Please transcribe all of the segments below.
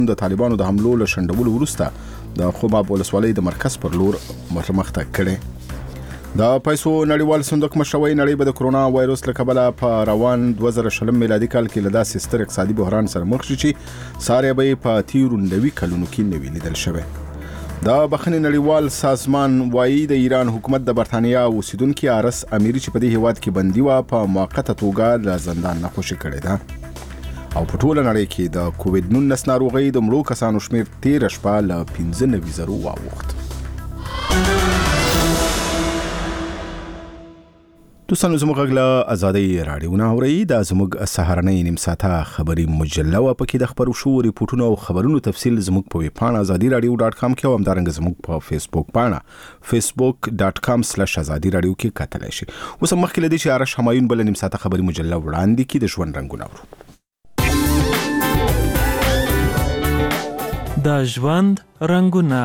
د طالبانو د حملو له شنډولو وروسته د خوباب ولسوالۍ د مرکز پر لور مخته کړي. د پیسو نړیوال صندوق مشروي نړۍ به د کرونا وایروس له کبله په روان 2020 میلادي کال کې له داسې ستر اقتصادي بحران سره مخ شي چې ساري به په تیرو 90 کلونو کې نوي لیدل شوی. د بخښنې نړیوال سازمان وایي د ایران حکومت د برتانیا اوسیدونکي آرس امیري چې په دې هیواد کې بندي و په موقته توګه له زندان نه خوشي کړی ده. او په ټوله نړۍ کې د کووډ-19 ناروغۍ د مړو کسانو شمېر 13 شپه له 95,000 واوښت. دوستانو زموږ غږ له ازادۍ راډیو نه اورئ. دا زموږ سهارنۍ نیم ساعته خبري مجله وه. پکې د خپرو شوو ریپورټونو او خبرونو تفصیل زموږ په ویب پاڼه azadiradio.com کې او همدارنګه زموږ په فیسبوک پاڼه facebook.com/azadi radio کې کتلی شي. اوس هم مخکې له دې چې آرش همایون بله نیم ساعته خبري مجله وړاندې کړي د ژوند رنګونه اورو. د ژوند رنګونه.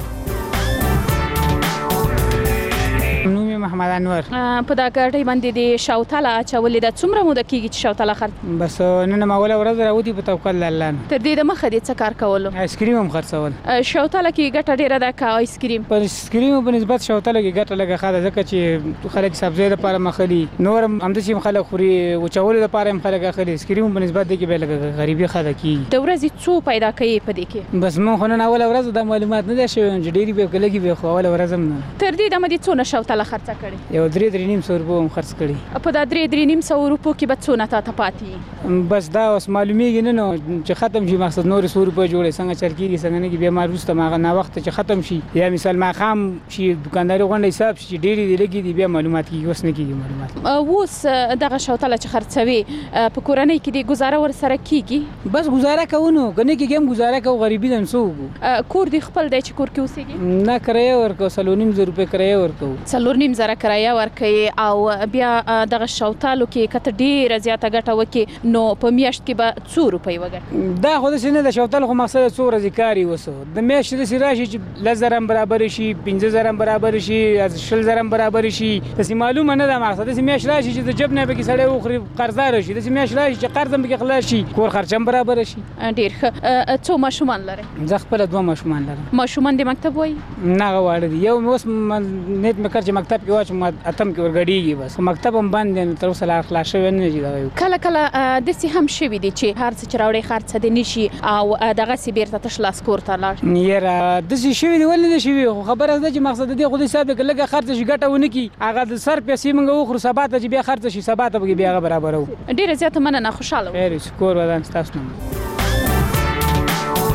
محمد انور په دا ګاډۍ باندې د شاوتاله اچولې د څومره موده کېږي چې شاوتاله خرڅ؟ بس نن اوله ورځ راوتی په توکل الله نه. تر دې د مخه دې څه کار کولو؟ آیس کریم هم خرڅول. شاوتاله کې ګټه ډیره ده که آیس کریم؟ پر آیس کریم په نسبت شاوتاله کې ګټه لږه ښه ده ځکه چې خلک سبزی لپاره مخلي نور همداسې خلک خوري وچولو لپاره هم خلک اخلي. آیس کریم په نسبت دې کې به لږه غریبي ښه ده کېږي. د ورځې څو پیدا کوي په دې کې؟ بس مونږ خو نن اوله ورځ دا معلومات نه ده شوي چې ډېرې به که لږې به خو اوله ورځ هم نه. تر دې دمه دې څونه شاوتاله خرڅه کړې؟ یو 3.5 روپو هم خرڅ کړي. په دا 3.5 روپو کې به څونه تا ته پاتې؟ بس دا اوس معلومیږي نه نو چې ختم شي مقصد نور 100 روپۍ جوړې څنګه چل کېږي څنګه نه کېږي. بیا ما وروسته ما نه وخت چې ختم شي یا مثال ماښام شي دکانداري غونډه حساب شي ډېرې دې لږې دي بیا معلومات کېږي. اوس نه کېږي معلومات. اوس دغه شاوتاله چې خرڅوي په کورنۍ کې دې ګزاره ورسره کېږي؟ بس ګزاره کوو نو که نه کېږي هم ګزاره کوو. غریبي ده نو څه وکړو. کور دې خپل دی چې کور کې اوسېږي؟ نه کرایه ورکوو 4.5 روپۍ کرایه ورکوو. 4.5 کرایه ورکوي او بیا دغه شاوتالو کې کته ډیره زیاته ګټه وکي نو په میاشت کې به 2 روپۍ وګټي. دا خو داسې نه ده. شاوتالو خو مقصد څو ورځې کار یې وسو د میاشتې داسې راشي چې 10,000 هم برابر شي 15,000 هم برابر شي 20,000 هم برابر شي. داسې معلومه نه ده مقصد. داسې میاشت راشي چې د جب نه پکې سړی وخوري قرضدار شي. داسې میاشت راشي چې قرض هم پکې خلاص شي کور خرچ هم برابر شي. ډېر ښه. څو ماشومان لرئ؟ زه خپله 2 ماشومان لرم. ماشومان د مکتب وایي؟ نه هغه واړه دي. یو اوس نیت مې کړ چې مکتب کې واچوم اتم کې ورګډېږي بس مکتب هم بند دی تر اوسه لا خلاص شوی نه دی. کله کله داسې هم شوي دي چې هر څه چې راوړی خرڅه دې نشي او دغسې بیرته تش لاس کور ته لاړ؟ یاره داسې شوي دي ولې نه شوي خو خبره ده چې مقصد دې خو دې حساب دی که لږه خرڅه شي ګټه ونه کړي هغه د سر پیسې موږ وخورو سبا ته چې بیا خرڅه شي سبا ته به بیا هغه برابرو. ډېره زیاته مننه خوشحاله خیر کور ودان ستاسو نه.